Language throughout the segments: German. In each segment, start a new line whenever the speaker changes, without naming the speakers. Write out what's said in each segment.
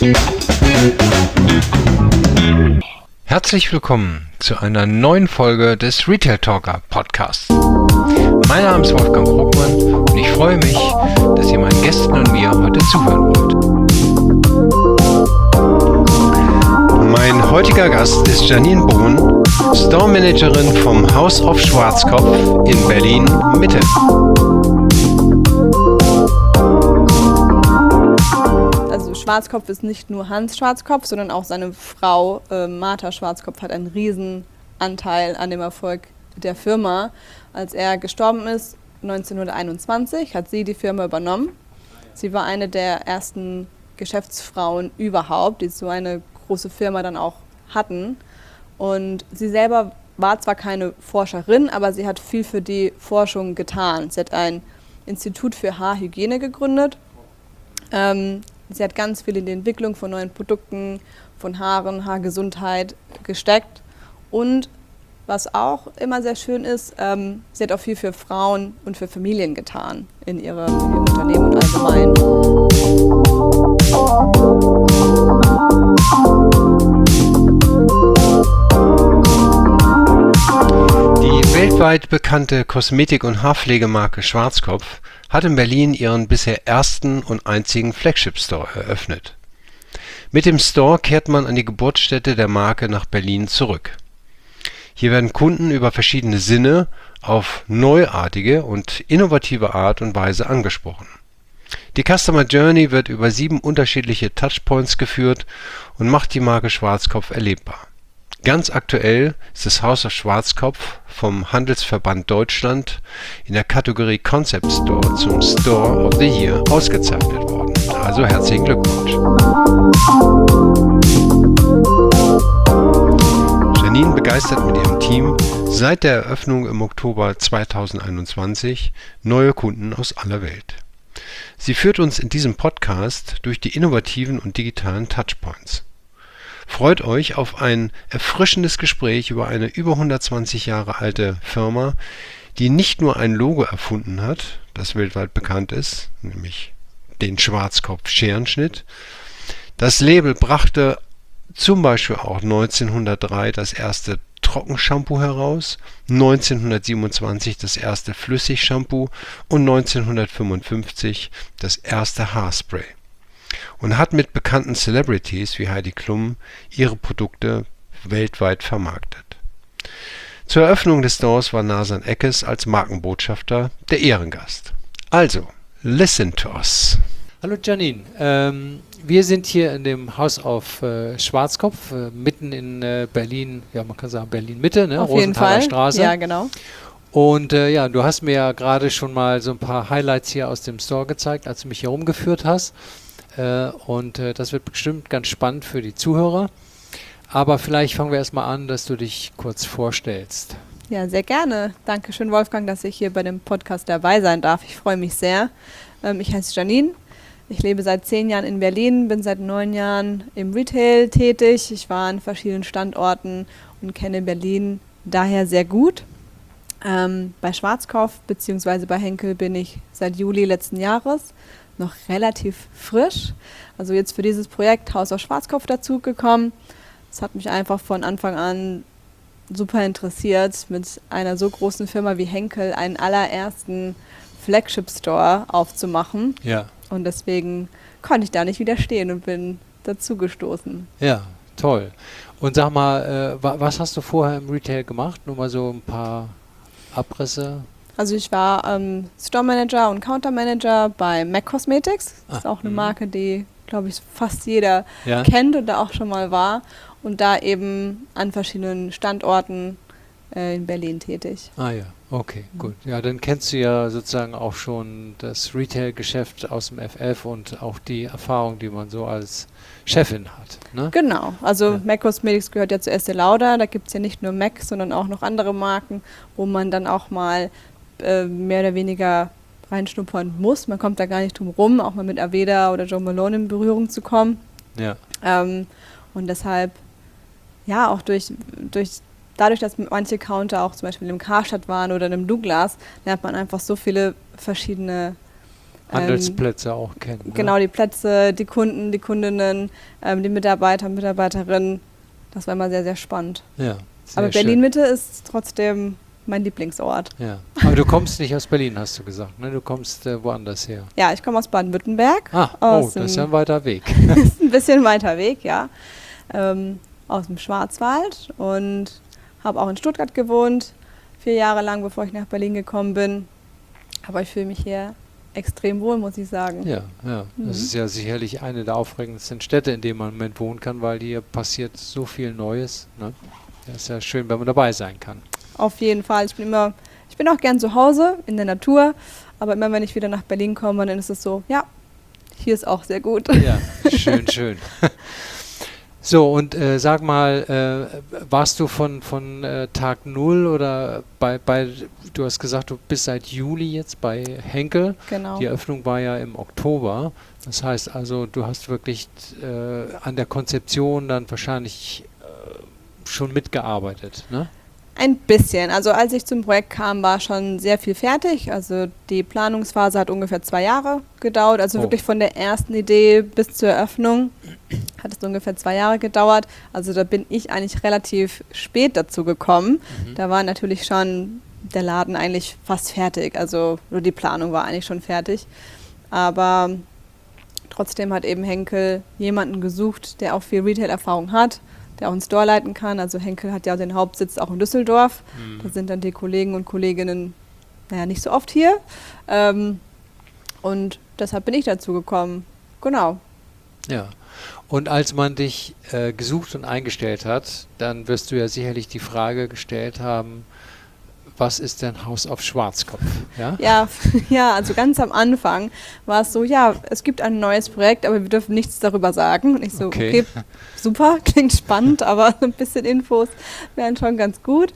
Herzlich willkommen zu einer neuen Folge des Retail Talker Podcasts. Mein Name ist Wolfgang Bruckmann und ich freue mich, dass ihr meinen Gästen und mir heute zuhören wollt. Mein heutiger Gast ist Janine Bohn, Store Managerin vom House of Schwarzkopf in Berlin-Mitte.
Also Schwarzkopf ist nicht nur Hans Schwarzkopf, sondern auch seine Frau Martha Schwarzkopf hat einen riesen Anteil an dem Erfolg der Firma. Als er gestorben ist, 1921, hat sie die Firma übernommen. Sie war eine der ersten Geschäftsfrauen überhaupt, die so eine große Firma dann auch hatten. Und sie selber war zwar keine Forscherin, aber sie hat viel für die Forschung getan. Sie hat ein Institut für Haarhygiene gegründet. Sie hat ganz viel in die Entwicklung von neuen Produkten, von Haaren, Haargesundheit gesteckt. Und was auch immer sehr schön ist, sie hat auch viel für Frauen und für Familien getan in ihrem Unternehmen und allgemein.
Die weltweit bekannte Kosmetik- und Haarpflegemarke Schwarzkopf hat in Berlin ihren bisher ersten und einzigen Flagship-Store eröffnet. Mit dem Store kehrt man an die Geburtsstätte der Marke nach Berlin zurück. Hier werden Kunden über verschiedene Sinne auf neuartige und innovative Art und Weise angesprochen. Die Customer Journey wird über 7 unterschiedliche Touchpoints geführt und macht die Marke Schwarzkopf erlebbar. Ganz aktuell ist das House of Schwarzkopf vom Handelsverband Deutschland in der Kategorie Concept Store zum Store of the Year ausgezeichnet worden. Also herzlichen Glückwunsch. Janine begeistert mit ihrem Team seit der Eröffnung im Oktober 2021 neue Kunden aus aller Welt. Sie führt uns in diesem Podcast durch die innovativen und digitalen Touchpoints. Freut euch auf ein erfrischendes Gespräch über eine über 120 Jahre alte Firma, die nicht nur ein Logo erfunden hat, das weltweit bekannt ist, nämlich den Schwarzkopf-Scherenschnitt. Das Label brachte zum Beispiel auch 1903 das erste Trockenshampoo heraus, 1927 das erste Flüssigshampoo und 1955 das erste Haarspray. Und hat mit bekannten Celebrities wie Heidi Klum ihre Produkte weltweit vermarktet. Zur Eröffnung des Stores war Nazan Eckes als Markenbotschafter der Ehrengast. Also, listen to us.
Hallo Janine, wir sind hier in dem Haus auf Schwarzkopf, mitten in Berlin, ja man kann sagen Berlin-Mitte, ne?
Auf jeden Fall,
Straße.
ja genau.
Und ja, du hast mir ja gerade schon mal so ein paar Highlights hier aus dem Store gezeigt, als du mich hier rumgeführt hast. Und das wird bestimmt ganz spannend für die Zuhörer. Aber vielleicht fangen wir erstmal an, dass du dich kurz vorstellst.
Ja, sehr gerne. Dankeschön, Wolfgang, dass ich hier bei dem Podcast dabei sein darf. Ich freue mich sehr. Ich heiße Janine. Ich lebe seit 10 Jahren in Berlin, bin seit 9 Jahren im Retail tätig. Ich war an verschiedenen Standorten und kenne Berlin daher sehr gut. Bei Schwarzkopf bzw. bei Henkel bin ich seit Juli letzten Jahres noch relativ frisch. Also jetzt für dieses Projekt Haus auf Schwarzkopf dazugekommen. Das hat mich einfach von Anfang an super interessiert, mit einer so großen Firma wie Henkel einen allerersten Flagship-Store aufzumachen.
Ja.
Und deswegen konnte ich da nicht widerstehen und bin dazugestoßen.
Ja, toll. Und sag mal, was hast du vorher im Retail gemacht? Nur mal so ein paar Abrisse.
Also ich war Store Manager und Counter Manager bei MAC Cosmetics. Das ist auch eine Marke, die, glaube ich, fast jeder kennt und da auch schon mal war. Und da eben an verschiedenen Standorten in Berlin tätig.
Ah ja, okay, gut. Ja, dann kennst du ja sozusagen auch schon das Retail-Geschäft aus dem FF und auch die Erfahrung, die man so als Chefin hat. Ne?
Genau, also MAC Cosmetics gehört ja zu Estée Lauder. Da gibt es ja nicht nur MAC, sondern auch noch andere Marken, wo man dann auch mal mehr oder weniger reinschnuppern muss. Man kommt da gar nicht drum rum, auch mal mit Aveda oder Jo Malone in Berührung zu kommen.
Ja.
Und deshalb, ja, auch dadurch, dass manche Counter auch zum Beispiel im Karstadt waren oder im Douglas, lernt man einfach so viele verschiedene
Handelsplätze auch kennen. Ne?
Genau, die Plätze, die Kunden, die Kundinnen, die Mitarbeiter, Mitarbeiterinnen. Das war immer sehr, sehr spannend.
Ja, sehr
Aber Berlin-Mitte ist trotzdem mein Lieblingsort.
Ja. Aber du kommst nicht aus Berlin, hast du gesagt, ne? Du kommst woanders her.
Ja, ich komme aus Baden-Württemberg.
Das ist ja ein weiter Weg.
Ist ein bisschen weiter Weg, ja. Aus dem Schwarzwald und habe auch in Stuttgart gewohnt, 4 Jahre lang, bevor ich nach Berlin gekommen bin. Aber ich fühle mich hier extrem wohl, muss ich sagen.
Ja. Das ist ja sicherlich eine der aufregendsten Städte, in denen man im Moment wohnen kann, weil hier passiert so viel Neues. Ne? Das ist ja schön, wenn man dabei sein kann.
Auf jeden Fall. Ich bin auch gern zu Hause in der Natur, aber immer wenn ich wieder nach Berlin komme, dann ist es so, ja, hier ist auch sehr gut.
Ja, schön. So, und sag mal, warst du von Tag 0 oder du hast gesagt, du bist seit Juli jetzt bei Henkel.
Genau.
Die Eröffnung war ja im Oktober. Das heißt also, du hast wirklich an der Konzeption dann wahrscheinlich schon mitgearbeitet, ne?
Ein bisschen. Also als ich zum Projekt kam, war schon sehr viel fertig. Also die Planungsphase hat ungefähr 2 Jahre gedauert. Also wirklich von der ersten Idee bis zur Eröffnung hat es ungefähr 2 Jahre gedauert. Also da bin ich eigentlich relativ spät dazu gekommen. Da war natürlich schon der Laden eigentlich fast fertig. Also nur die Planung war eigentlich schon fertig. Aber trotzdem hat eben Henkel jemanden gesucht, der auch viel Retail-Erfahrung hat, der auch einen Store leiten kann. Also Henkel hat ja den Hauptsitz auch in Düsseldorf. Da sind dann die Kollegen und Kolleginnen nicht so oft hier. Und deshalb bin ich dazu gekommen. Genau.
Ja. Und als man dich gesucht und eingestellt hat, dann wirst du ja sicherlich die Frage gestellt haben, was ist denn Haus auf Schwarzkopf?
Ja, also ganz am Anfang war es so, ja, es gibt ein neues Projekt, aber wir dürfen nichts darüber sagen. Und ich so, okay super, klingt spannend, aber ein bisschen Infos wären schon ganz gut.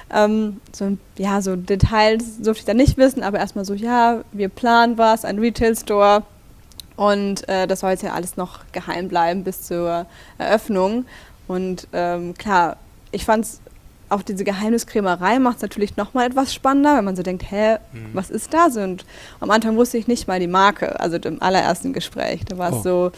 So Details durfte ich da nicht wissen, aber erstmal so, ja, wir planen was, ein Retail-Store. Und das soll jetzt ja alles noch geheim bleiben bis zur Eröffnung. Und klar, ich fand es, auch diese Geheimniskrämerei macht es natürlich nochmal etwas spannender, wenn man so denkt, was ist das? Und am Anfang wusste ich nicht mal die Marke, also im allerersten Gespräch. Da war es so,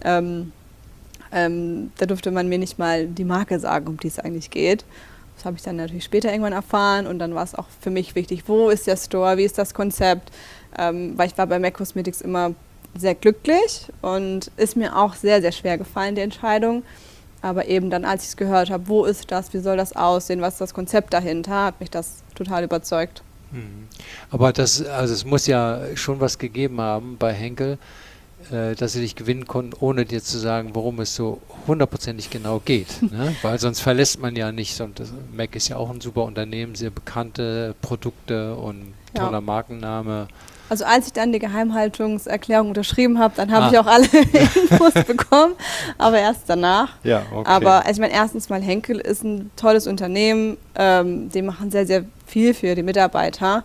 da durfte man mir nicht mal die Marke sagen, um die es eigentlich geht. Das habe ich dann natürlich später irgendwann erfahren und dann war es auch für mich wichtig, wo ist der Store, wie ist das Konzept? Weil ich war bei MAC Cosmetics immer sehr glücklich und ist mir auch sehr, sehr schwer gefallen, die Entscheidung. Aber eben dann, als ich es gehört habe, wo ist das, wie soll das aussehen, was ist das Konzept dahinter, hat mich das total überzeugt.
Aber es muss ja schon was gegeben haben bei Henkel, dass sie dich gewinnen konnten, ohne dir zu sagen, worum es so hundertprozentig genau geht. Ne? Weil sonst verlässt man ja nicht. MAC ist ja auch ein super Unternehmen, sehr bekannte Produkte und toller Markenname.
Also als ich dann die Geheimhaltungserklärung unterschrieben habe, dann habe ich auch alle Infos bekommen, aber erst danach.
Ja, okay.
Aber also ich meine, erstens mal Henkel ist ein tolles Unternehmen, die machen sehr, sehr viel für die Mitarbeiter.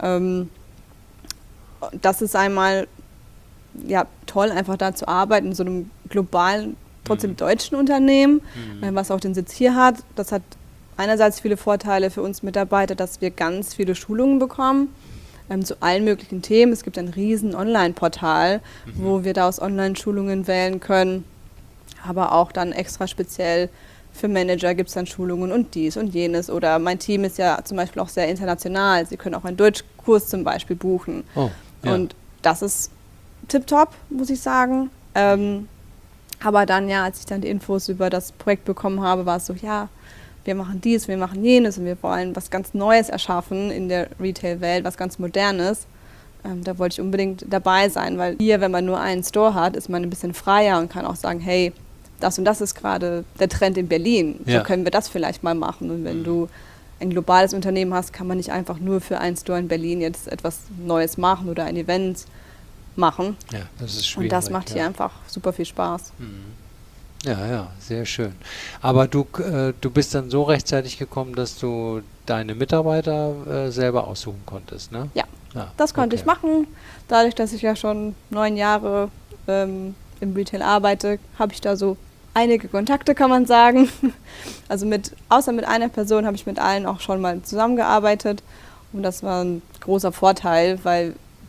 Das ist einmal toll, einfach da zu arbeiten, in so einem globalen, trotzdem deutschen Unternehmen, was auch den Sitz hier hat. Das hat einerseits viele Vorteile für uns Mitarbeiter, dass wir ganz viele Schulungen bekommen. Zu allen möglichen Themen. Es gibt ein riesen Online-Portal, wo wir da aus Online-Schulungen wählen können. Aber auch dann extra speziell für Manager gibt es dann Schulungen und dies und jenes. Oder mein Team ist ja zum Beispiel auch sehr international. Sie können auch einen Deutschkurs zum Beispiel buchen. Und das ist tipptopp, muss ich sagen. Aber dann, als ich dann die Infos über das Projekt bekommen habe, war es so, wir machen dies, wir machen jenes und wir wollen was ganz Neues erschaffen in der Retail-Welt, was ganz Modernes. Da wollte ich unbedingt dabei sein, weil hier, wenn man nur einen Store hat, ist man ein bisschen freier und kann auch sagen, hey, das und das ist gerade der Trend in Berlin, so können wir das vielleicht mal machen. Und wenn du ein globales Unternehmen hast, kann man nicht einfach nur für einen Store in Berlin jetzt etwas Neues machen oder ein Event machen.
Ja, das ist schwierig.
Und das macht hier einfach super viel Spaß.
Ja, sehr schön. Aber du bist dann so rechtzeitig gekommen, dass du deine Mitarbeiter selber aussuchen konntest, ne?
Ja, das konnte ich machen. Dadurch, dass ich ja schon 9 Jahre im Retail arbeite, habe ich da so einige Kontakte, kann man sagen. Also außer mit einer Person habe ich mit allen auch schon mal zusammengearbeitet. Und das war ein großer Vorteil, weil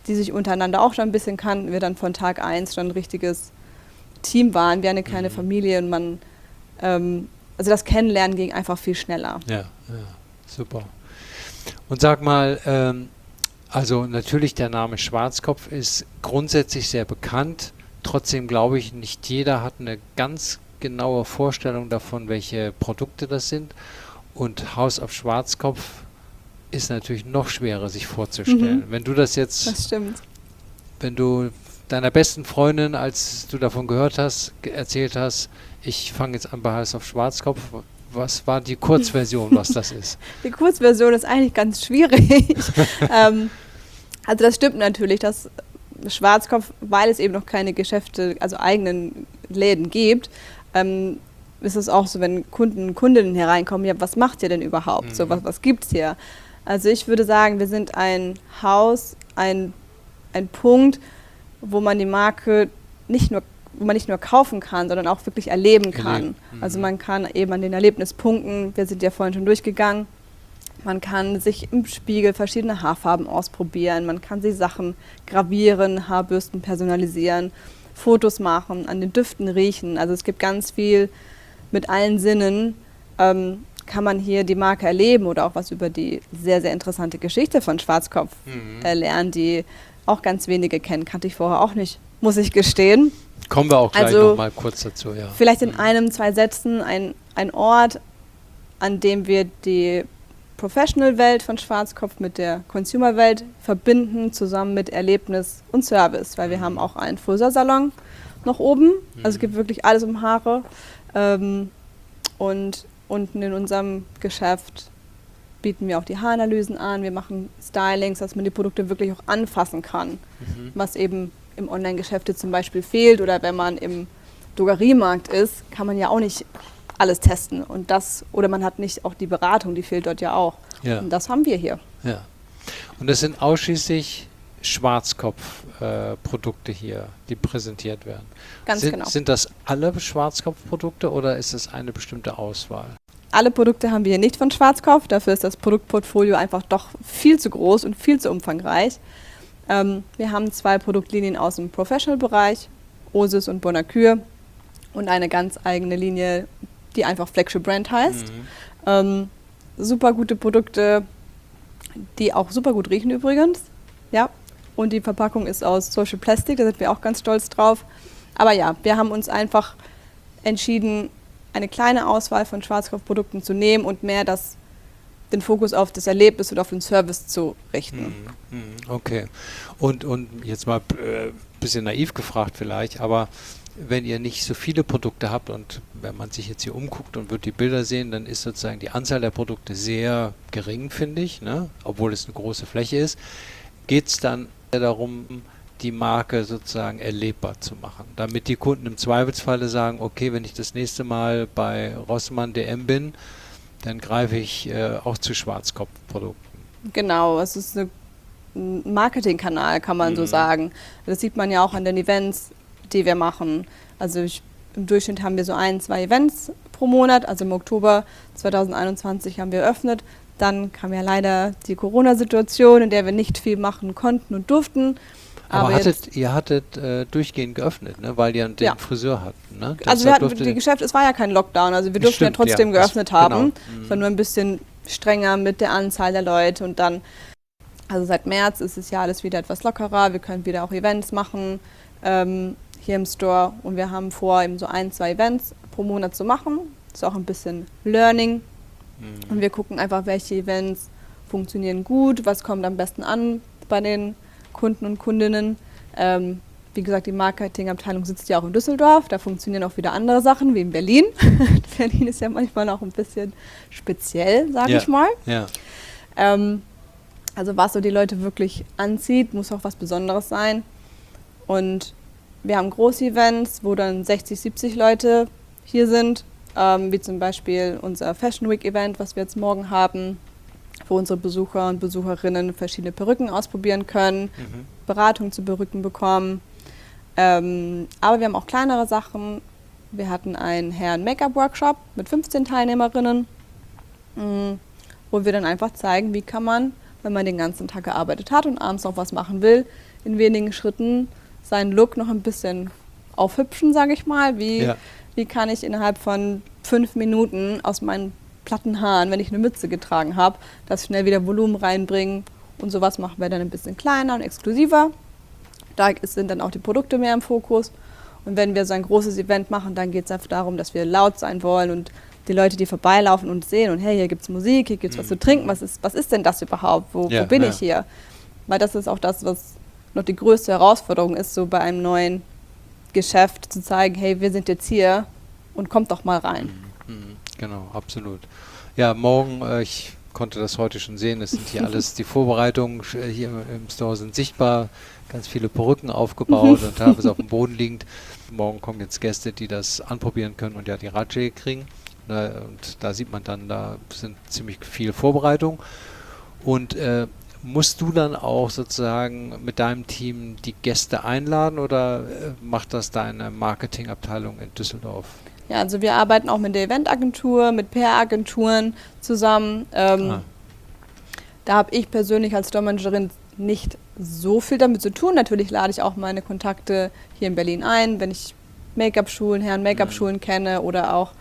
die sich untereinander auch schon ein bisschen kannten, wir dann von Tag 1 schon ein richtiges Team waren, wie eine kleine Familie und man, also das Kennenlernen ging einfach viel schneller.
Ja, super. Und sag mal, also natürlich der Name Schwarzkopf ist grundsätzlich sehr bekannt, trotzdem glaube ich, nicht jeder hat eine ganz genaue Vorstellung davon, welche Produkte das sind und House of Schwarzkopf ist natürlich noch schwerer sich vorzustellen. Wenn du das jetzt,
Das stimmt.
wenn du deiner besten Freundin, als du davon gehört hast, erzählt hast, ich fange jetzt an bei House of Schwarzkopf, was war die Kurzversion, was das ist?
Die Kurzversion ist eigentlich ganz schwierig. Also das stimmt natürlich, dass Schwarzkopf, weil es eben noch keine Geschäfte, also eigenen Läden gibt, ist es auch so, wenn Kunden und Kundinnen hereinkommen, ja, was macht ihr denn überhaupt? So, was gibt's hier? Also ich würde sagen, wir sind ein Haus, ein Punkt, wo man die Marke nicht nur kaufen kann, sondern auch wirklich erleben kann. Also man kann eben an den Erlebnispunkten, wir sind ja vorhin schon durchgegangen, man kann sich im Spiegel verschiedene Haarfarben ausprobieren, man kann sich Sachen gravieren, Haarbürsten personalisieren, Fotos machen, an den Düften riechen. Also es gibt ganz viel mit allen Sinnen, kann man hier die Marke erleben oder auch was über die sehr, sehr interessante Geschichte von Schwarzkopf lernen, die auch ganz wenige kennen. Kannte ich vorher auch nicht, muss ich gestehen.
Kommen wir auch gleich noch mal kurz dazu, ja.
Vielleicht in einem, 2 Sätzen ein Ort, an dem wir die Professional-Welt von Schwarzkopf mit der Consumer-Welt verbinden, zusammen mit Erlebnis und Service, weil wir haben auch einen Friseursalon noch oben, also es gibt wirklich alles um Haare und unten in unserem Geschäft bieten wir auch die Haaranalysen an, wir machen Stylings, dass man die Produkte wirklich auch anfassen kann, was eben im Online-Geschäft zum Beispiel fehlt oder wenn man im Drogeriemarkt ist, kann man ja auch nicht alles testen und das, oder man hat nicht auch die Beratung, die fehlt dort ja auch.
Ja.
Und das haben wir hier.
Ja. Und das sind ausschließlich Schwarzkopf-Produkte hier, die präsentiert werden.
Ganz genau.
Sind das alle Schwarzkopf-Produkte oder ist es eine bestimmte Auswahl?
Alle Produkte haben wir hier nicht von Schwarzkopf, dafür ist das Produktportfolio einfach doch viel zu groß und viel zu umfangreich. Wir haben 2 Produktlinien aus dem Professional-Bereich, Osis und Bonacure und eine ganz eigene Linie, die einfach Flagship Brand heißt. Super gute Produkte, die auch super gut riechen übrigens. Ja. Und die Verpackung ist aus Social Plastic, da sind wir auch ganz stolz drauf. Aber ja, wir haben uns einfach entschieden, eine kleine Auswahl von Schwarzkopf-Produkten zu nehmen und mehr den Fokus auf das Erlebnis und auf den Service zu richten.
Okay. Und jetzt mal ein bisschen naiv gefragt vielleicht, aber wenn ihr nicht so viele Produkte habt und wenn man sich jetzt hier umguckt und wird die Bilder sehen, dann ist sozusagen die Anzahl der Produkte sehr gering, finde ich, ne? Obwohl es eine große Fläche ist. Geht es dann darum, die Marke sozusagen erlebbar zu machen, damit die Kunden im Zweifelsfalle sagen, okay, wenn ich das nächste Mal bei Rossmann DM bin, dann greife ich auch zu Schwarzkopf-Produkten.
Genau, es ist ein Marketingkanal, kann man so sagen. Das sieht man ja auch an den Events, die wir machen. Also im Durchschnitt haben wir so 1, 2 Events pro Monat. Also im Oktober 2021 haben wir eröffnet. Dann kam ja leider die Corona-Situation, in der wir nicht viel machen konnten und durften.
Aber ihr hattet durchgehend geöffnet, ne? Weil ihr den Friseur hattet, ne?
Also wir hatten die Geschäfte, es war ja kein Lockdown, also wir durften ja trotzdem geöffnet haben. Es war nur ein bisschen strenger mit der Anzahl der Leute und dann, also seit März ist es ja alles wieder etwas lockerer, wir können wieder auch Events machen hier im Store und wir haben vor, eben so 1, 2 Events pro Monat zu machen. Das ist auch ein bisschen Learning und wir gucken einfach, welche Events funktionieren gut, was kommt am besten an bei den Kunden und Kundinnen. Wie gesagt, die Marketingabteilung sitzt ja auch in Düsseldorf, da funktionieren auch wieder andere Sachen wie in Berlin. Berlin ist ja manchmal auch ein bisschen speziell, sage ich mal.
Ja.
Also was so die Leute wirklich anzieht, muss auch was Besonderes sein. Und wir haben Groß-Events, wo dann 60, 70 Leute hier sind, wie zum Beispiel unser Fashion Week Event, was wir jetzt morgen haben, wo unsere Besucher und Besucherinnen verschiedene Perücken ausprobieren können, Beratung zu Perücken bekommen. Aber wir haben auch kleinere Sachen. Wir hatten einen Herren-Make-up-Workshop mit 15 Teilnehmerinnen, wo wir dann einfach zeigen, wie kann man, wenn man den ganzen Tag gearbeitet hat und abends noch was machen will, in wenigen Schritten seinen Look noch ein bisschen aufhübschen, sage ich mal. Wie kann ich innerhalb von 5 Minuten aus meinen platten Haaren, wenn ich eine Mütze getragen habe, das schnell wieder Volumen reinbringen, und sowas machen wir dann ein bisschen kleiner und exklusiver. Da sind dann auch die Produkte mehr im Fokus. Und wenn wir so ein großes Event machen, dann geht es einfach darum, dass wir laut sein wollen und die Leute, die vorbeilaufen und sehen und hey, hier gibt es Musik, hier gibt es was zu trinken, was ist denn das überhaupt, wo bin ich hier? Weil das ist auch das, was noch die größte Herausforderung ist, so bei einem neuen Geschäft zu zeigen, hey, wir sind jetzt hier und kommt doch mal rein.
Genau, absolut. Ja, morgen, ich konnte das heute schon sehen, es sind hier alles, die Vorbereitungen hier im Store sind sichtbar, ganz viele Perücken aufgebaut und teilweise auf dem Boden liegend. Morgen kommen jetzt Gäste, die das anprobieren können und ja die Ratschläge kriegen. Und da sieht man dann, da sind ziemlich viel Vorbereitung. Und musst du dann auch sozusagen mit deinem Team die Gäste einladen oder macht das deine Marketingabteilung in Düsseldorf?
Ja, also wir arbeiten auch mit der Eventagentur, mit PR-Agenturen zusammen. Da habe ich persönlich als Store-Managerin nicht so viel damit zu tun. Natürlich lade ich auch meine Kontakte hier in Berlin ein, wenn ich Make-up-Schulen, Herren-Make-up-Schulen kenne oder auch,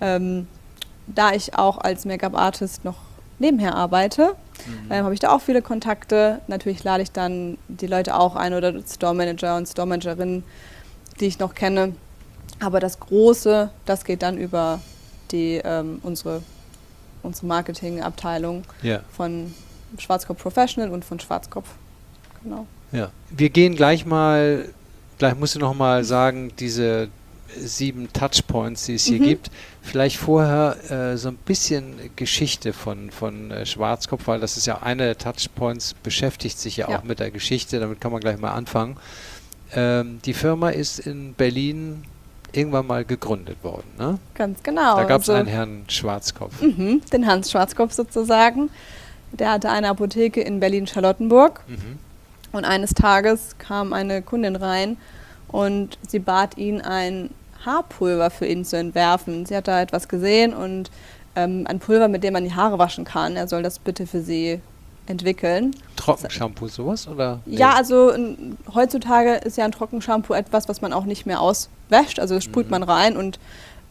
da ich auch als Make-up-Artist noch nebenher arbeite, habe ich da auch viele Kontakte. Natürlich lade ich dann die Leute auch ein oder Store-Manager und Store-Managerinnen, die ich noch kenne. Aber das Große, das geht dann über die unsere Marketingabteilung von Schwarzkopf Professional und von Schwarzkopf. Genau.
Ja. Wir gehen gleich musst du noch mal sagen, diese 7 Touchpoints, die es hier gibt. Vielleicht vorher so ein bisschen Geschichte von Schwarzkopf, weil das ist ja eine der Touchpoints, beschäftigt sich ja auch mit der Geschichte, damit kann man gleich mal anfangen. Die Firma ist in Berlin irgendwann mal gegründet worden, ne?
Ganz genau.
Da gab es einen Herrn Schwarzkopf.
Den Hans Schwarzkopf sozusagen. Der hatte eine Apotheke in Berlin-Charlottenburg. Und eines Tages kam eine Kundin rein und sie bat ihn, ein Haarpulver für ihn zu entwerfen. Sie hat da etwas gesehen und ein Pulver, mit dem man die Haare waschen kann. Er soll das bitte für sie entwickeln.
Trockenshampoo, sowas? Oder? Nee.
Ja, also heutzutage ist ja ein Trockenshampoo etwas, was man auch nicht mehr auswäscht. Also das sprüht man rein und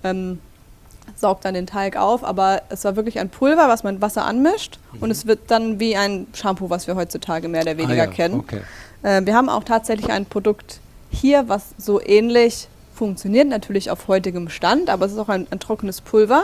saugt dann den Teig auf. Aber es war wirklich ein Pulver, was man mit Wasser anmischt und es wird dann wie ein Shampoo, was wir heutzutage mehr oder weniger kennen.
Okay.
Wir haben auch tatsächlich ein Produkt hier, was so ähnlich funktioniert, natürlich auf heutigem Stand, aber es ist auch ein trockenes Pulver,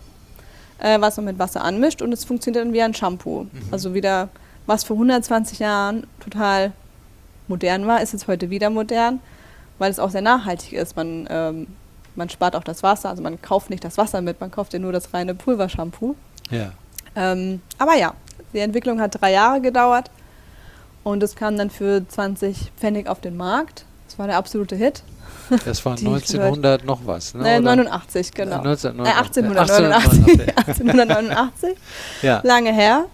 was man mit Wasser anmischt und es funktioniert dann wie ein Shampoo. Also wieder, was vor 120 Jahren total modern war, ist jetzt heute wieder modern, weil es auch sehr nachhaltig ist. Man spart auch das Wasser, also man kauft nicht das Wasser mit, man kauft ja nur das reine Pulvershampoo.
Ja.
Aber ja, die Entwicklung hat 3 Jahre gedauert und es kam dann für 20 Pfennig auf den Markt. Das war der absolute Hit.
Das war 1900 noch was, ne?
89, genau.
1889.
1889,
Ja.
Lange her.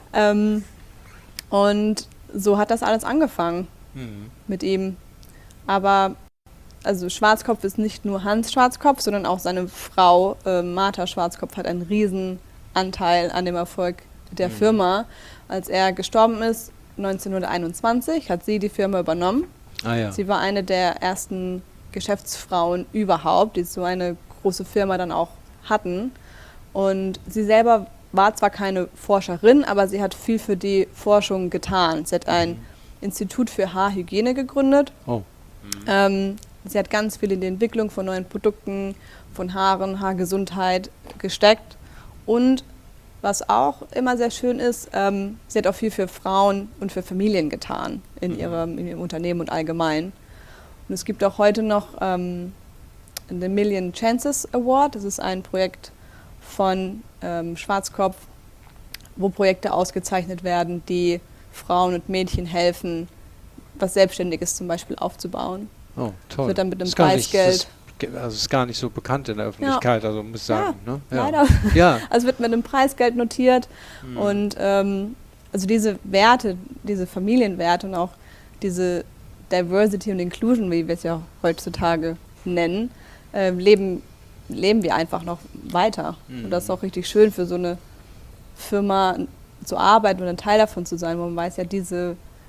Und so hat das alles angefangen mit ihm. Aber also Schwarzkopf ist nicht nur Hans Schwarzkopf, sondern auch seine Frau Martha Schwarzkopf hat einen riesen Anteil an dem Erfolg der Firma. Als er gestorben ist, 1921, hat sie die Firma übernommen. Sie war eine der ersten Geschäftsfrauen überhaupt, die so eine große Firma dann auch hatten. Und sie selber war zwar keine Forscherin, aber sie hat viel für die Forschung getan. Sie hat ein Institut für Haarhygiene gegründet. Sie hat ganz viel in die Entwicklung von neuen Produkten, von Haaren, Haargesundheit gesteckt. Und was auch immer sehr schön ist, sie hat auch viel für Frauen und für Familien getan in ihrem Unternehmen und allgemein. Und es gibt auch heute noch The Million Chances Award. Das ist ein Projekt von Schwarzkopf, wo Projekte ausgezeichnet werden, die Frauen und Mädchen helfen, was Selbstständiges zum Beispiel aufzubauen.
Oh, toll.
Wird dann mit einem Preisgeld.
Also ist gar nicht so bekannt in der Öffentlichkeit, also muss ich sagen. Ne?
Leider.
Ja.
Also wird mit einem Preisgeld notiert und also diese Werte, diese Familienwerte und auch diese Diversity und Inclusion, wie wir es ja heutzutage nennen, leben wir einfach noch weiter. Und das ist auch richtig schön für so eine Firma zu arbeiten und ein Teil davon zu sein, wo man weiß ja, diese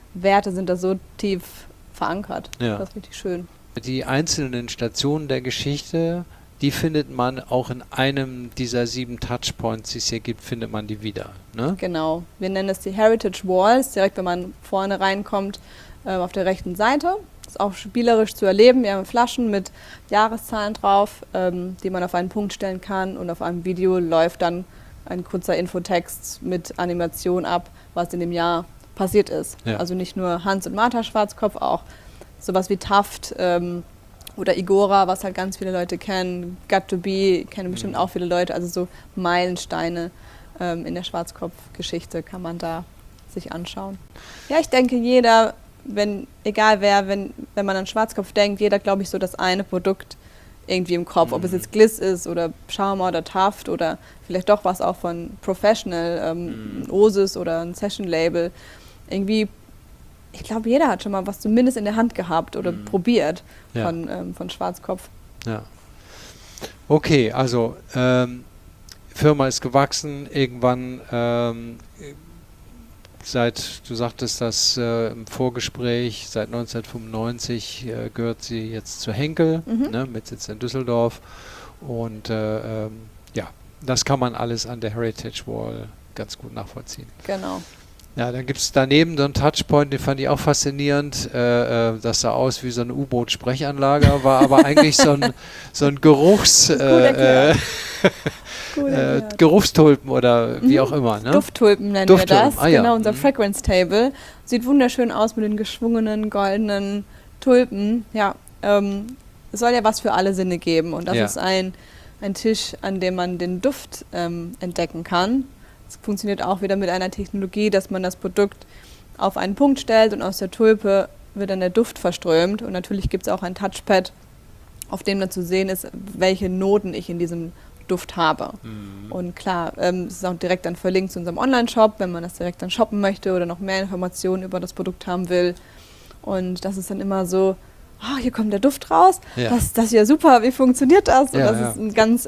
Werte sind da so tief verankert.
Ja.
Das ist richtig schön.
Die einzelnen Stationen der Geschichte, die findet man auch in einem dieser 7 Touchpoints, die es hier gibt, findet man die wieder. Ne?
Genau. Wir nennen es die Heritage Walls, direkt wenn man vorne reinkommt, auf der rechten Seite. Das ist auch spielerisch zu erleben. Wir haben Flaschen mit Jahreszahlen drauf, die man auf einen Punkt stellen kann, und auf einem Video läuft dann ein kurzer Infotext mit Animation ab, was in dem Jahr passiert ist.
Ja.
Also nicht nur Hans und Martha Schwarzkopf, auch sowas wie Taft oder Igora, was halt ganz viele Leute kennen. Got to Be kennen bestimmt auch viele Leute. Also so Meilensteine in der Schwarzkopf-Geschichte kann man da sich anschauen. Ja, ich denke, jeder, egal wer, wenn man an Schwarzkopf denkt, jeder, glaube ich, so das eine Produkt irgendwie im Kopf. Ob es jetzt Gliss ist oder Schauma oder Taft oder vielleicht doch was auch von Professional, ein Osis oder ein Session-Label. Irgendwie, ich glaube, jeder hat schon mal was zumindest in der Hand gehabt oder probiert von Schwarzkopf.
Ja. Okay, also Firma ist gewachsen, irgendwann du sagtest das im Vorgespräch, seit 1995 gehört sie jetzt zu Henkel, ne, mit Sitz in Düsseldorf, und das kann man alles an der Heritage Wall ganz gut nachvollziehen.
Genau.
Ja, dann gibt es daneben so einen Touchpoint, den fand ich auch faszinierend. Das sah aus wie so eine U-Boot-Sprechanlage, war aber eigentlich so ein Geruchstulpen oder wie auch immer. Ne?
Dufttulpen nennen wir das. Genau, unser Fragrance Table. Sieht wunderschön aus mit den geschwungenen, goldenen Tulpen. Ja, es soll ja was für alle Sinne geben. Und das ist ein Tisch, an dem man den Duft entdecken kann. Es funktioniert auch wieder mit einer Technologie, dass man das Produkt auf einen Punkt stellt und aus der Tulpe wird dann der Duft verströmt. Und natürlich gibt es auch ein Touchpad, auf dem dann zu sehen ist, welche Noten ich in diesem Duft habe. Und klar, es ist auch direkt dann verlinkt zu unserem Online-Shop, wenn man das direkt dann shoppen möchte oder noch mehr Informationen über das Produkt haben will. Und das ist dann immer so, hier kommt der Duft raus, das ist ja super, wie funktioniert das? Und das ist ein ganz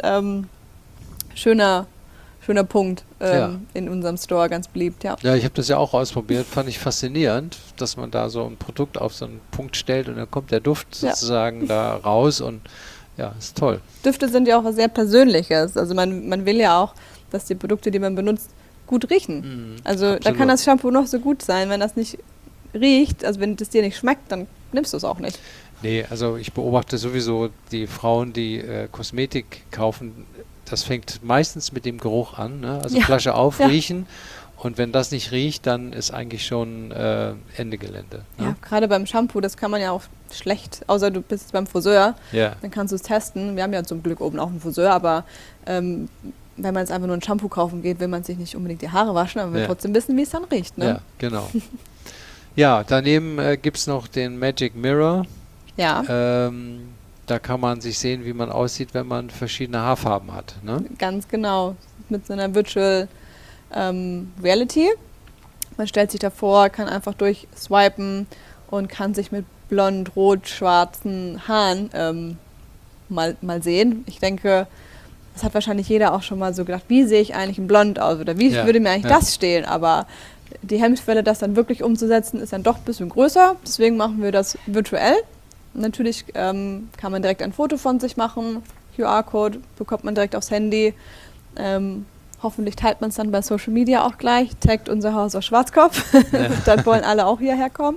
schöner Punkt in unserem Store, ganz beliebt, ja.
Ja, ich habe das ja auch ausprobiert, fand ich faszinierend, dass man da so ein Produkt auf so einen Punkt stellt und dann kommt der Duft sozusagen da raus, und ja, ist toll.
Düfte sind ja auch was sehr Persönliches, also man will ja auch, dass die Produkte, die man benutzt, gut riechen. Also absolut. Da kann das Shampoo noch so gut sein, wenn das nicht riecht, also wenn das dir nicht schmeckt, dann nimmst du es auch nicht.
Nee, also ich beobachte sowieso die Frauen, die Kosmetik kaufen. Das fängt meistens mit dem Geruch an, ne? Also Flasche aufriechen, und wenn das nicht riecht, dann ist eigentlich schon Ende Gelände. Ne? Ja,
gerade beim Shampoo, das kann man ja auch schlecht, außer du bist beim Friseur, dann kannst du es testen. Wir haben ja zum Glück oben auch einen Friseur, aber wenn man jetzt einfach nur ein Shampoo kaufen geht, will man sich nicht unbedingt die Haare waschen, aber will trotzdem wissen, wie es dann riecht. Ne?
Ja, genau. Ja, daneben gibt es noch den Magic Mirror.
Ja.
Da kann man sich sehen, wie man aussieht, wenn man verschiedene Haarfarben hat. Ne?
Ganz genau. Mit so einer Virtual Reality. Man stellt sich davor, kann einfach durchswipen und kann sich mit blond, rot, schwarzen Haaren mal sehen. Ich denke, das hat wahrscheinlich jeder auch schon mal so gedacht, wie sehe ich eigentlich in blond aus oder wie würde mir eigentlich das stehen? Aber die Hemmschwelle, das dann wirklich umzusetzen, ist dann doch ein bisschen größer. Deswegen machen wir das virtuell. Natürlich kann man direkt ein Foto von sich machen. QR-Code bekommt man direkt aufs Handy. Hoffentlich teilt man es dann bei Social Media auch gleich. Taggt unser Haus aus Schwarzkopf. Dann wollen alle auch hierher kommen.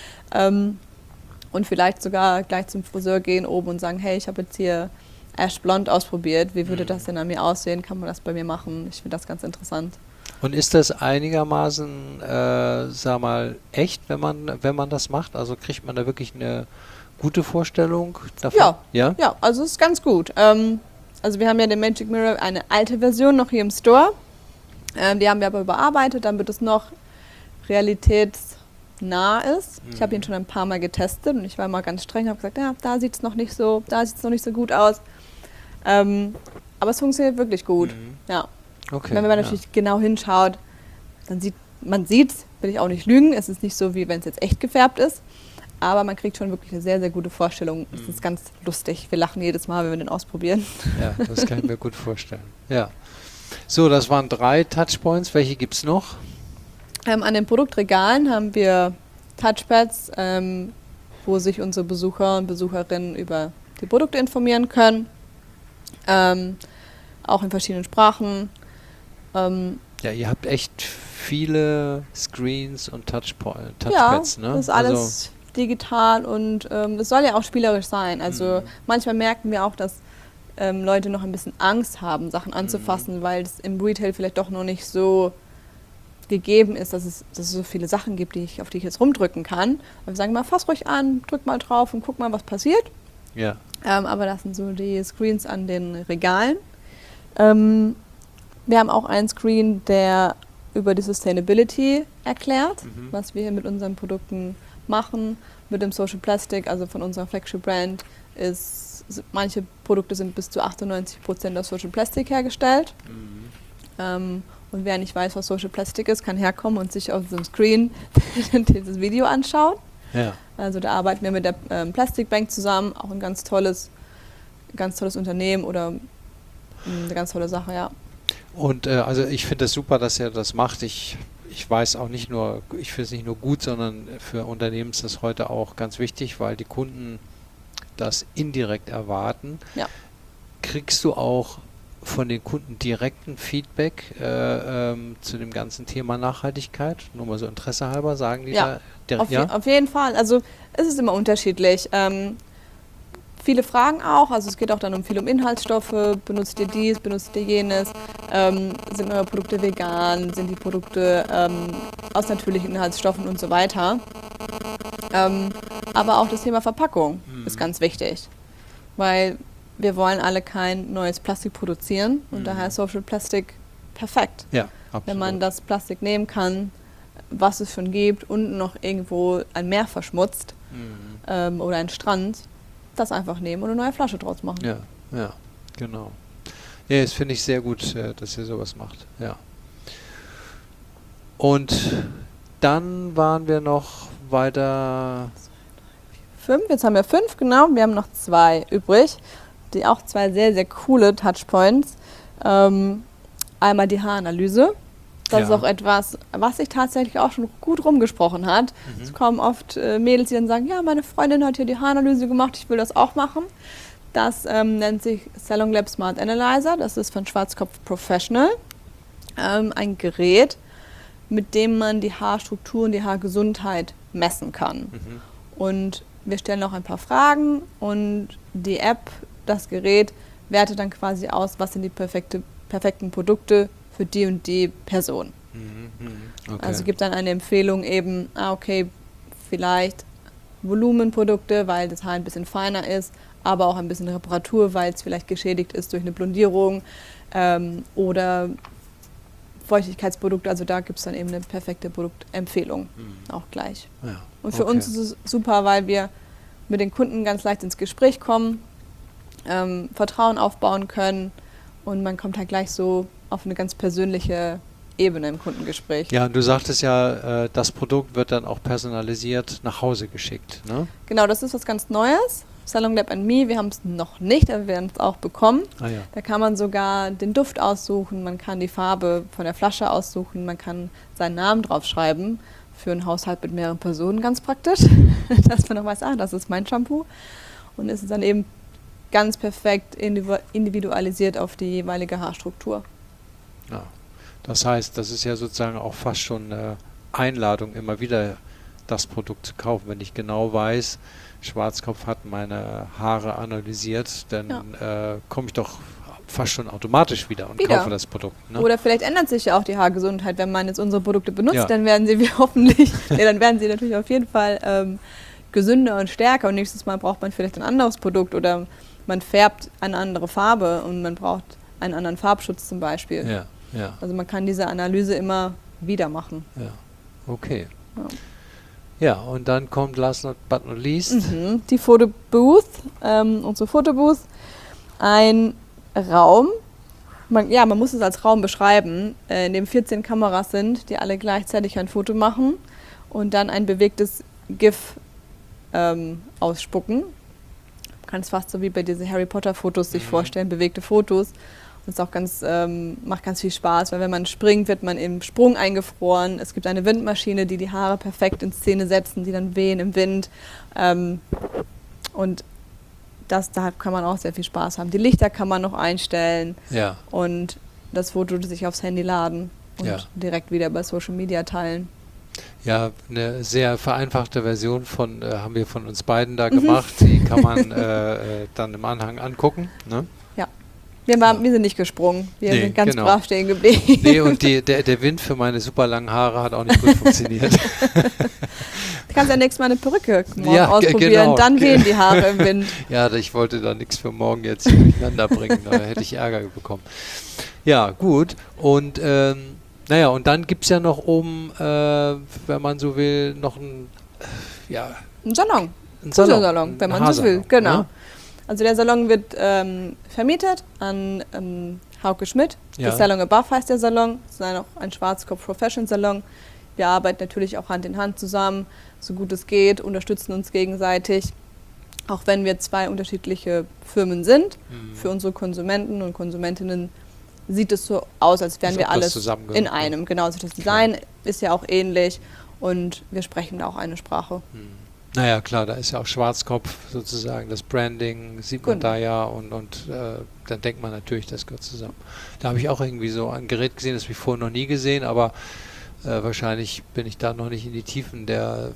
Und vielleicht sogar gleich zum Friseur gehen oben und sagen, hey, ich habe jetzt hier Ash Blond ausprobiert. Wie würde das denn an mir aussehen? Kann man das bei mir machen? Ich finde das ganz interessant.
Und ist das einigermaßen, sag mal, echt, wenn man das macht? Also kriegt man da wirklich eine gute Vorstellung davon?
Ja, also es ist ganz gut. Also wir haben ja den Magic Mirror, eine alte Version noch hier im Store. Die haben wir aber überarbeitet, damit es noch realitätsnah ist. Ich habe ihn schon ein paar Mal getestet und ich war mal ganz streng, habe gesagt, ja, da sieht es noch nicht so gut aus. Aber es funktioniert wirklich gut. Ja.
Okay,
wenn man natürlich genau hinschaut, dann man sieht's, will ich auch nicht lügen. Es ist nicht so, wie wenn es jetzt echt gefärbt ist. Aber man kriegt schon wirklich eine sehr, sehr gute Vorstellung. Es ist ganz lustig. Wir lachen jedes Mal, wenn wir den ausprobieren.
Ja, das kann ich mir gut vorstellen. Ja. So, das waren 3 Touchpoints. Welche gibt es noch?
An den Produktregalen haben wir Touchpads, wo sich unsere Besucher und Besucherinnen über die Produkte informieren können. Auch in verschiedenen Sprachen.
Ja, ihr habt echt viele Screens und Touchpads,
Ja,
ne?
das ist alles digital und es soll ja auch spielerisch sein. Also manchmal merken wir auch, dass Leute noch ein bisschen Angst haben, Sachen anzufassen, weil es im Retail vielleicht doch noch nicht so gegeben ist, dass es so viele Sachen gibt, auf die ich jetzt rumdrücken kann. Aber wir sagen mal, fass ruhig an, drück mal drauf und guck mal, was passiert.
Ja.
Aber das sind so die Screens an den Regalen. Wir haben auch einen Screen, der über die Sustainability erklärt, was wir hier mit unseren Produkten machen. Mit dem Social Plastic, also von unserer Flagship-Brand, manche Produkte sind bis zu 98% aus Social Plastic hergestellt. Und wer nicht weiß, was Social Plastic ist, kann herkommen und sich auf diesem Screen dieses Video anschauen.
Ja.
Also da arbeiten wir mit der Plastic Bank zusammen, auch ein ganz tolles Unternehmen oder eine ganz tolle Sache, ja.
Und also ich finde es super, dass er das macht. Ich weiß auch nicht nur, ich finde es nicht nur gut, sondern für Unternehmen ist das heute auch ganz wichtig, weil die Kunden das indirekt erwarten.
Ja.
Kriegst du auch von den Kunden direkten Feedback zu dem ganzen Thema Nachhaltigkeit? Nur mal so Interesse halber, sagen die
Ja,
da direkt?
auf jeden Fall. Also es ist immer unterschiedlich. Viele Fragen auch, also es geht auch dann viel um Inhaltsstoffe, benutzt ihr dies, benutzt ihr jenes, sind eure Produkte vegan, sind die Produkte aus natürlichen Inhaltsstoffen und so weiter. Aber auch das Thema Verpackung ist ganz wichtig, weil wir wollen alle kein neues Plastik produzieren und daher ist Social Plastic perfekt.
Ja, absolut.
Wenn man das Plastik nehmen kann, was es schon gibt und noch irgendwo ein Meer verschmutzt oder ein Strand, das einfach nehmen und eine neue Flasche draus machen.
Ja, genau. Ja, das finde ich sehr gut, dass ihr sowas macht. Ja. Und dann waren wir noch weiter.
5, jetzt haben wir 5, genau. Wir haben noch 2 übrig, die auch 2 sehr, sehr coole Touchpoints. Einmal die Haaranalyse. Das ist auch etwas, was sich tatsächlich auch schon gut rumgesprochen hat. Es kommen oft Mädels, die dann sagen, ja, meine Freundin hat hier die Haaranalyse gemacht, ich will das auch machen. Das nennt sich SalonLab Smart Analyzer, das ist von Schwarzkopf Professional. Ein Gerät, mit dem man die Haarstruktur und die Haargesundheit messen kann. Und wir stellen auch ein paar Fragen und die App, das Gerät, wertet dann quasi aus, was sind die perfekten Produkte für die und die Person.
Okay.
Also gibt dann eine Empfehlung eben, okay, vielleicht Volumenprodukte, weil das Haar ein bisschen feiner ist, aber auch ein bisschen Reparatur, weil es vielleicht geschädigt ist durch eine Blondierung oder Feuchtigkeitsprodukte, also da gibt es dann eben eine perfekte Produktempfehlung auch gleich.
Ja,
und für uns ist es super, weil wir mit den Kunden ganz leicht ins Gespräch kommen, Vertrauen aufbauen können und man kommt halt gleich so auf eine ganz persönliche Ebene im Kundengespräch.
Ja, und du sagtest ja, das Produkt wird dann auch personalisiert nach Hause geschickt, ne?
Genau, das ist was ganz Neues. SalonLab & Me, wir haben es noch nicht, aber wir werden es auch bekommen.
Ah, ja.
Da kann man sogar den Duft aussuchen, man kann die Farbe von der Flasche aussuchen, man kann seinen Namen draufschreiben. Für einen Haushalt mit mehreren Personen ganz praktisch, dass man noch weiß, das ist mein Shampoo. Und es ist dann eben ganz perfekt individualisiert auf die jeweilige Haarstruktur.
Ja. Das heißt, das ist ja sozusagen auch fast schon eine Einladung, immer wieder das Produkt zu kaufen. Wenn ich genau weiß, Schwarzkopf hat meine Haare analysiert, dann komme ich doch fast schon automatisch wieder und kaufe das Produkt. Ne?
Oder vielleicht ändert sich ja auch die Haargesundheit, wenn man jetzt unsere Produkte benutzt, dann werden sie dann werden sie natürlich auf jeden Fall gesünder und stärker und nächstes Mal braucht man vielleicht ein anderes Produkt oder man färbt eine andere Farbe und man braucht einen anderen Farbschutz zum Beispiel.
Ja.
Also man kann diese Analyse immer wieder machen.
Ja, okay. Ja, und dann kommt last but not least
die Fotobooth, unsere Fotobooth. Ein Raum, man muss es als Raum beschreiben, in dem 14 Kameras sind, die alle gleichzeitig ein Foto machen und dann ein bewegtes GIF ausspucken. Man kann es fast so wie bei diesen Harry Potter Fotos sich vorstellen, bewegte Fotos. Das ist auch macht ganz viel Spaß, weil wenn man springt, wird man im Sprung eingefroren. Es gibt eine Windmaschine, die Haare perfekt in Szene setzen, die dann wehen im Wind. Und da kann man auch sehr viel Spaß haben. Die Lichter kann man noch einstellen und das Foto sich aufs Handy laden und direkt wieder bei Social Media teilen.
Ja, eine sehr vereinfachte Version haben wir von uns beiden da gemacht. Die kann man dann im Anhang angucken. Ne?
Ja. Wir sind nicht gesprungen. Wir sind ganz brav stehen geblieben.
Nee, und der Wind für meine super langen Haare hat auch nicht gut funktioniert.
Du kannst ja nächstes Mal eine Perücke ausprobieren, dann wehen die Haare im Wind.
Ja, ich wollte da nichts für morgen jetzt durcheinander bringen, da hätte ich Ärger bekommen. Ja, gut. Und und dann gibt es ja noch oben, wenn man so will, noch einen
Salon.
Ein
Salon, wenn man so will, genau.
Ja.
Also der Salon wird vermietet an Hauke Schmidt. Das Salon Above heißt der Salon. Das ist auch ein Schwarzkopf Profession Salon. Wir arbeiten natürlich auch Hand in Hand zusammen, so gut es geht, unterstützen uns gegenseitig. Auch wenn wir 2 unterschiedliche Firmen sind, für unsere Konsumenten und Konsumentinnen sieht es so aus, als wären wir alles in einem. Genau, also das Design ist ja auch ähnlich und wir sprechen da auch eine Sprache.
Naja, klar, da ist ja auch Schwarzkopf sozusagen, das Branding sieht man da ja und dann denkt man natürlich, das gehört zusammen. Da habe ich auch irgendwie so ein Gerät gesehen, das habe ich vorher noch nie gesehen, aber wahrscheinlich bin ich da noch nicht in die Tiefen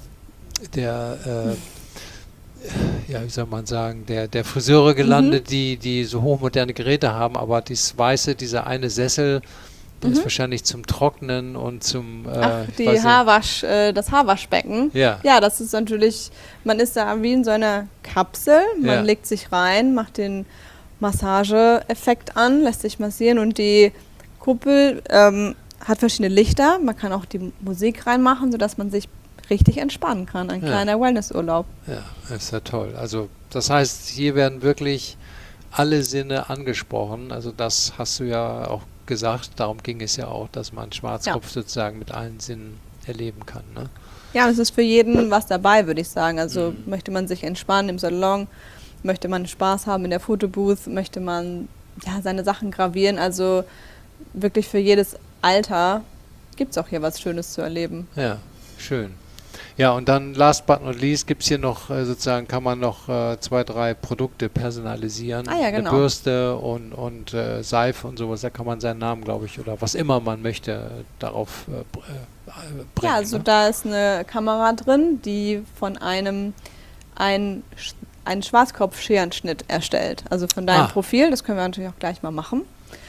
wie soll man sagen, der Friseure gelandet, die so hochmoderne Geräte haben, aber dieser eine Sessel, der ist wahrscheinlich zum Trocknen und zum
das Haarwaschbecken. Ja, das ist natürlich, man ist da wie in so einer Kapsel, man legt sich rein, macht den Massageeffekt an, lässt sich massieren und die Kuppel hat verschiedene Lichter, man kann auch die Musik reinmachen, sodass man sich richtig entspannen kann, ein kleiner Wellnessurlaub.
Ja, das ist ja toll. Also das heißt, hier werden wirklich alle Sinne angesprochen, also das hast du ja auch gesagt, darum ging es ja auch, dass man Schwarzkopf sozusagen mit allen Sinnen erleben kann. Ne?
Ja, es ist für jeden was dabei, würde ich sagen. Also möchte man sich entspannen im Salon, möchte man Spaß haben in der Fotobooth, möchte man seine Sachen gravieren, also wirklich für jedes Alter gibt es auch hier was Schönes zu erleben.
Ja, schön. Ja, und dann last but not least gibt es hier noch sozusagen, kann man noch 2, 3 Produkte personalisieren.
Ah ja, genau.
Eine Bürste und Seife und sowas, da kann man seinen Namen, glaube ich, oder was immer man möchte, darauf bringen.
Ja, also da ist eine Kamera drin, die von einem einen Schwarzkopf-Scherenschnitt erstellt. Also von deinem Profil, das können wir natürlich auch gleich mal machen.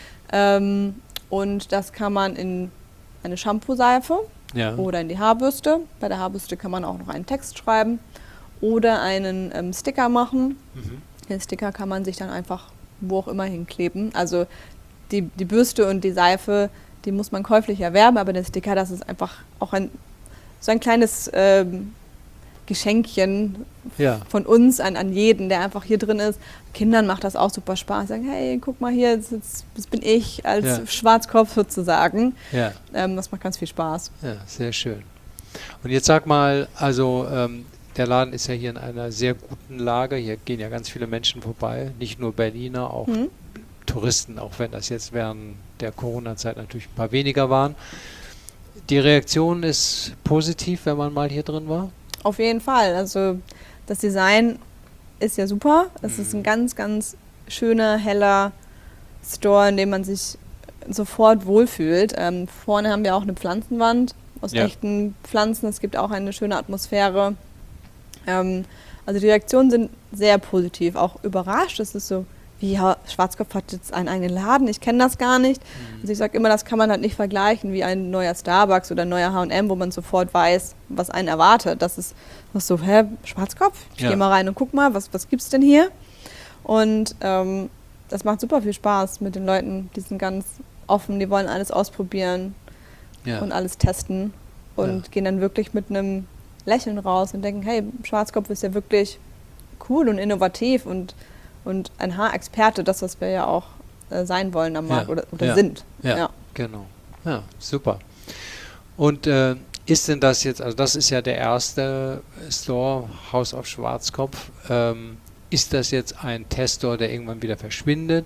Und das kann man in eine Shampoo-Seife oder in die Haarbürste. Bei der Haarbürste kann man auch noch einen Text schreiben oder einen Sticker machen. Den Sticker kann man sich dann einfach wo auch immer hinkleben. Also die Bürste und die Seife, die muss man käuflich erwerben, aber der Sticker, das ist einfach auch so ein kleines Geschenkchen von uns an jeden, der einfach hier drin ist. Kindern macht das auch super Spaß. Sagen, hey, guck mal hier, das bin ich als Schwarzkopf sozusagen. Das macht ganz viel Spaß.
Ja, sehr schön. Und jetzt sag mal, also der Laden ist ja hier in einer sehr guten Lage. Hier gehen ja ganz viele Menschen vorbei, nicht nur Berliner, auch Touristen, auch wenn das jetzt während der Corona-Zeit natürlich ein paar weniger waren. Die Reaktion ist positiv, wenn man mal hier drin war?
Auf jeden Fall. Also das Design ist ja super. Es ist ein ganz, ganz schöner, heller Store, in dem man sich sofort wohlfühlt. Vorne haben wir auch eine Pflanzenwand aus echten Pflanzen. Es gibt auch eine schöne Atmosphäre. Also die Reaktionen sind sehr positiv. Auch überrascht. Es ist so, wie Schwarzkopf hat jetzt einen eigenen Laden, ich kenne das gar nicht. Also ich sage immer, das kann man halt nicht vergleichen wie ein neuer Starbucks oder ein neuer H&M, wo man sofort weiß, was einen erwartet. Das ist so, Schwarzkopf? Ich gehe mal rein und guck mal, was gibt's denn hier? Und das macht super viel Spaß mit den Leuten, die sind ganz offen, die wollen alles ausprobieren und alles testen und gehen dann wirklich mit einem Lächeln raus und denken, hey, Schwarzkopf ist ja wirklich cool und innovativ und ein Haarexperte, das, was wir ja auch sein wollen am Markt oder sind.
Ja, genau. Ja, super. Und ist denn das jetzt, also das ist ja der erste Store, House of Schwarzkopf, ist das jetzt ein Teststore, der irgendwann wieder verschwindet?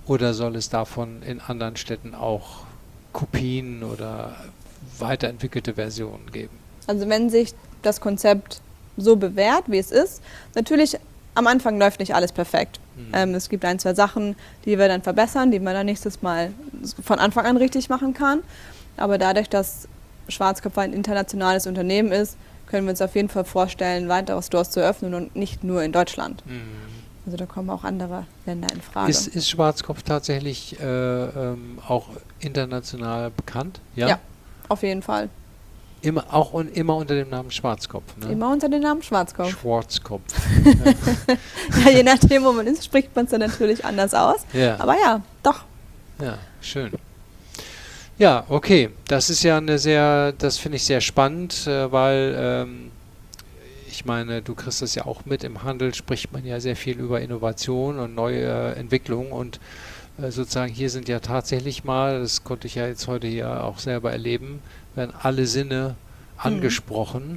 Oder soll es davon in anderen Städten auch Kopien oder weiterentwickelte Versionen geben?
Also wenn sich das Konzept so bewährt, wie es ist, natürlich am Anfang läuft nicht alles perfekt. Es gibt 1, 2 Sachen, die wir dann verbessern, die man dann nächstes Mal von Anfang an richtig machen kann. Aber dadurch, dass Schwarzkopf ein internationales Unternehmen ist, können wir uns auf jeden Fall vorstellen, weitere Stores zu eröffnen und nicht nur in Deutschland. Also da kommen auch andere Länder in Frage.
Ist Schwarzkopf tatsächlich auch international bekannt?
Ja, auf jeden Fall.
Immer unter dem Namen Schwarzkopf, ne?
Immer unter dem Namen Schwarzkopf.
Schwarzkopf.
Ja, je nachdem, wo man ist, spricht man es dann natürlich anders aus.
Ja.
Aber ja, doch.
Ja, schön. Ja, okay. Das ist ja das finde ich sehr spannend, weil ich meine, du kriegst das ja auch mit, im Handel spricht man ja sehr viel über Innovation und neue Entwicklung und sozusagen hier sind ja tatsächlich mal, das konnte ich ja jetzt heute hier auch selber erleben, werden alle Sinne angesprochen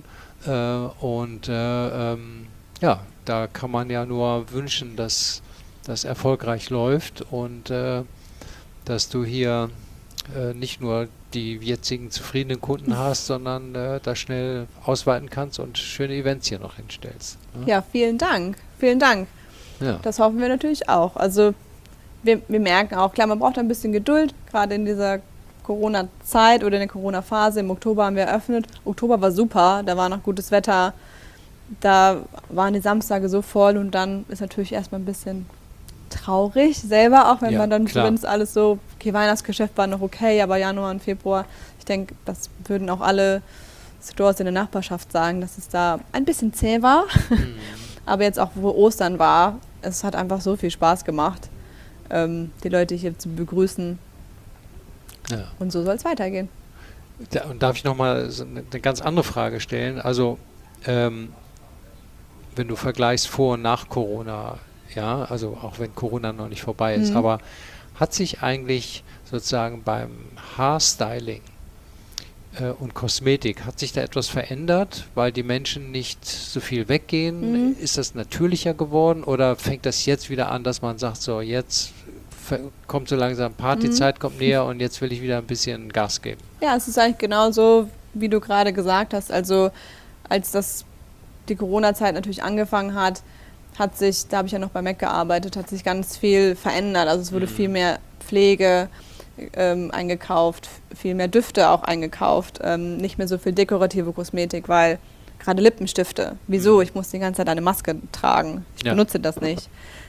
ja, da kann man ja nur wünschen, dass das erfolgreich läuft und dass du hier nicht nur die jetzigen zufriedenen Kunden hast, sondern da schnell ausweiten kannst und schöne Events hier noch hinstellst. Ne?
Ja, vielen Dank. Vielen Dank.
Ja.
Das hoffen wir natürlich auch. Also wir merken auch, klar, man braucht ein bisschen Geduld, gerade in dieser Corona-Zeit oder in der Corona-Phase. Im Oktober haben wir eröffnet. Oktober war super, da war noch gutes Wetter. Da waren die Samstage so voll und dann ist natürlich erstmal ein bisschen traurig selber, auch wenn
Ja,
man dann,
klar.
wenn es alles so, okay, Weihnachtsgeschäft war noch okay, aber Januar und Februar, ich denke, das würden auch alle Stores in der Nachbarschaft sagen, dass es da ein bisschen zäh war. Aber jetzt auch, wo Ostern war, es hat einfach so viel Spaß gemacht, die Leute hier zu begrüßen.
Ja.
Und so soll es weitergehen.
Und darf ich nochmal so eine ganz andere Frage stellen? Also, wenn du vergleichst vor und nach Corona, ja, also auch wenn Corona noch nicht vorbei ist, aber hat sich eigentlich sozusagen beim Haarstyling und Kosmetik, hat sich da etwas verändert, weil die Menschen nicht so viel weggehen? Ist das natürlicher geworden oder fängt das jetzt wieder an, dass man sagt, so jetzt kommt so langsam Partyzeit, kommt näher und jetzt will ich wieder ein bisschen Gas geben?
Ja, es ist eigentlich genauso, wie du gerade gesagt hast. Also als die Corona-Zeit natürlich angefangen hat sich, da habe ich ja noch bei MAC gearbeitet, hat sich ganz viel verändert. Also es wurde viel mehr Pflege eingekauft, viel mehr Düfte auch eingekauft, nicht mehr so viel dekorative Kosmetik, weil gerade Lippenstifte, wieso? Ich muss die ganze Zeit eine Maske tragen, ich benutze das nicht.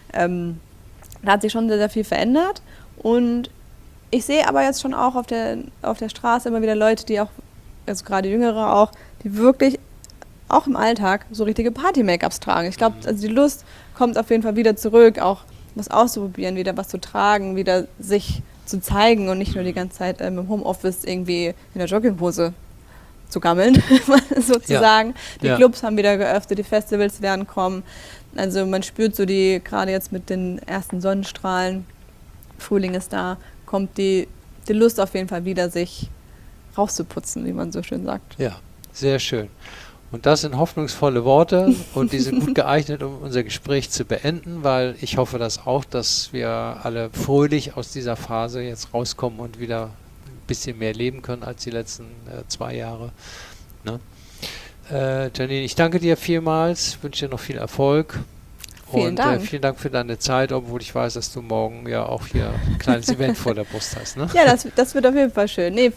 Da hat sich schon sehr, sehr viel verändert und ich sehe aber jetzt schon auch auf der Straße immer wieder Leute, die auch, also gerade Jüngere auch, die wirklich auch im Alltag so richtige Party-Make-ups tragen. Ich glaube, also die Lust kommt auf jeden Fall wieder zurück, auch was auszuprobieren, wieder was zu tragen, wieder sich zu zeigen und nicht nur die ganze Zeit im Homeoffice irgendwie in der Jogginghose zu gammeln, sozusagen. Die Clubs haben wieder geöffnet, die Festivals werden kommen. Also man spürt so gerade jetzt mit den ersten Sonnenstrahlen, Frühling ist da, kommt die Lust auf jeden Fall wieder, sich rauszuputzen, wie man so schön sagt.
Ja, sehr schön. Und das sind hoffnungsvolle Worte und die sind gut geeignet, um unser Gespräch zu beenden, weil ich hoffe das auch, dass wir alle fröhlich aus dieser Phase jetzt rauskommen und wieder ein bisschen mehr leben können als die letzten 2 Jahre. Ne? Janine, ich danke dir vielmals, wünsche dir noch viel Erfolg.
Vielen Dank.
Vielen Dank für deine Zeit, obwohl ich weiß, dass du morgen ja auch hier ein kleines Event vor der Brust hast. Ne?
Ja, das wird auf jeden Fall schön. Nee,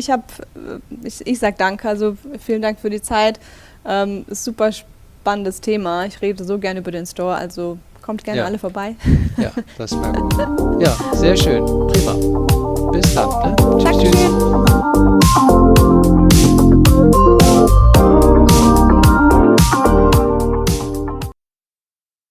ich sag danke, also vielen Dank für die Zeit. Ist super spannendes Thema. Ich rede so gerne über den Store, also kommt gerne alle vorbei.
Ja, das wäre gut. Ja, sehr schön. Prima. Bis dann. Ne?
Dankeschön.
Tschüss.